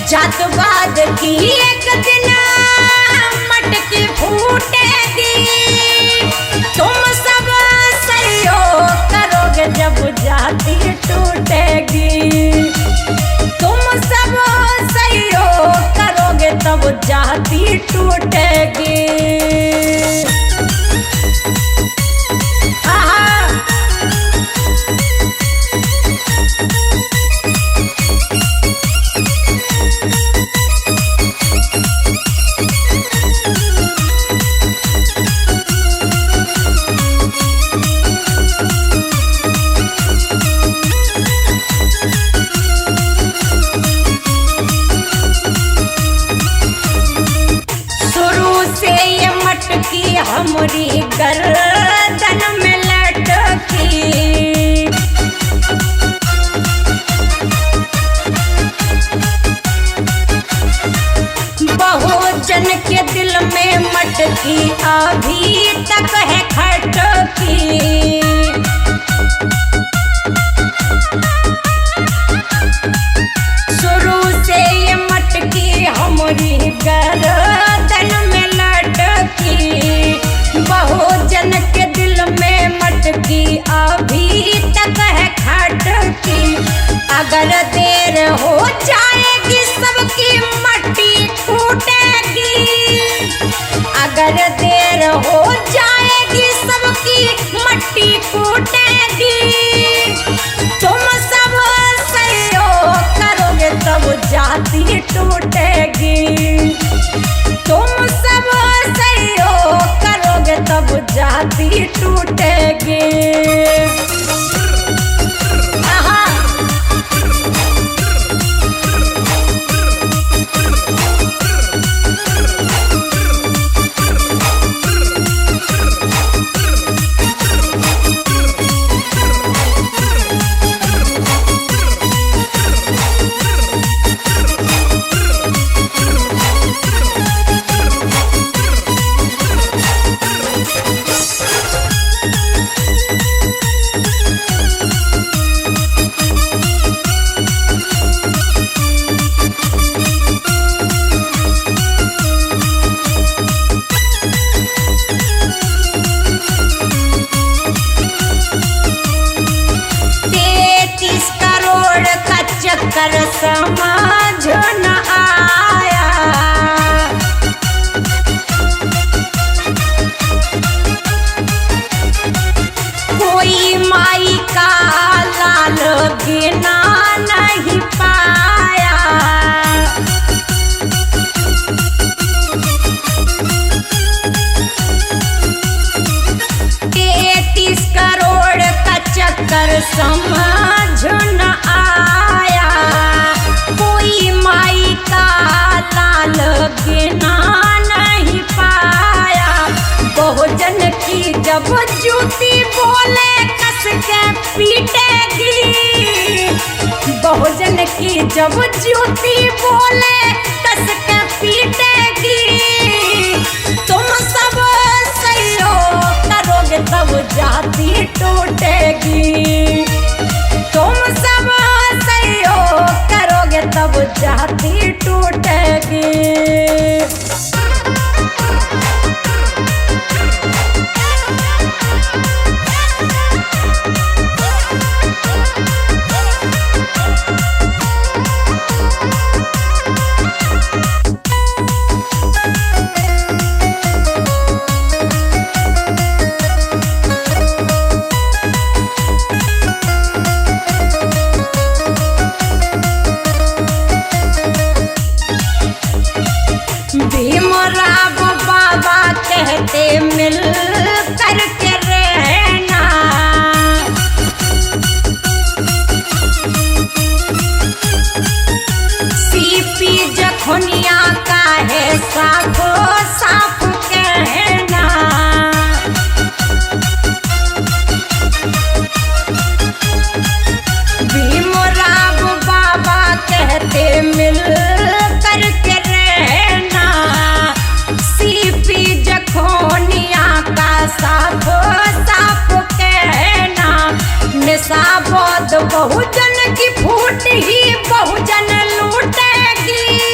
जात बाद की एक दिन मटकी फूटेगी। तुम सब सहयोग करोगे जब जाति टूटेगी। तुम सब सहयोग करोगे तब जाति टूटेगी। हमरी गर्दन में लटकी। बहुजन के दिल में मटकी अभी तक है खटकी। शुरू से ये मटकी हमरी गर्दन में लटकी। बहुजन के दिल में मटकी अभी तक है खटकी। अगर देर हो जाएगी सबकी मट्टी फूटेगी। अगर देर हो जाएगी सबकी मट्टी फूटेगी। तुम सब सहयोग करोगे तब जाति टूटेगी। तुम सब सहयोग करोगे तब जाति टूटेगी। चक्कर समझ न आया। कोई माई का लाल गिना नहीं पाया। 33 करोड़ का चक्कर समझ न आया। कोई माई का लाल गिना नहीं पाया। बहुजन की जब जूती बोले कस के पीटेगी। बहुजन की जब जूती बोले कस के पीटेगी। तुम सब सहयोग करोगे तब जाति टूटेगी। तुम सब सहयोग करोगे तब जाति टूटेगी। भीमराव बाबा कहते मिल करके रहना। सीपी जखनिया का है साफो साफ कहना। भीमराव बाबा कहते मिल करके रहना। सीपी जखनिया का साफ साफ कहना। निशाबोध बहुजन की फूट ही बहुजन लूटेगी।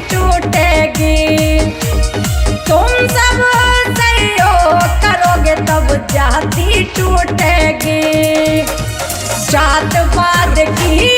टूटेगी। तुम सब सहयोग करोगे तब जाति टूटेगी। जातवाद की